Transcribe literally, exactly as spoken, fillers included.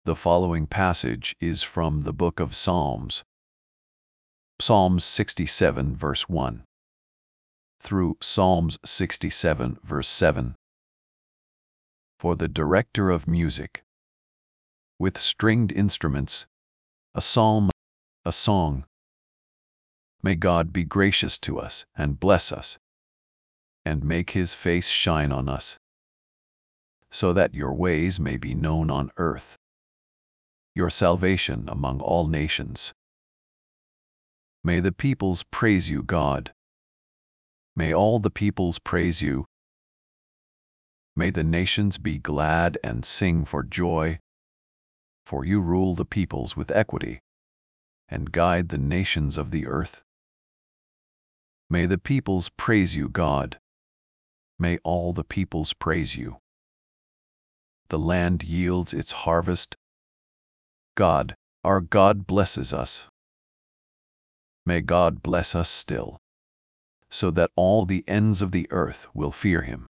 The following passage is from the book of Psalms. Psalms sixty-seven verse one through Psalms sixty-seven verse seven. For the director of music, with stringed instruments, a psalm, a song. May God be gracious to us and bless us, and make his face shine on us, so that your ways may be known on earth, your salvation among all nations. May the peoples praise you, God. May all the peoples praise you. May the nations be glad and sing for joy, for you rule the peoples with equity, and guide the nations of the earth. May the peoples praise you, God. May all the peoples praise you. The land yields its harvest. God, our God, blesses us. May God bless us still, so that all the ends of the earth will fear him.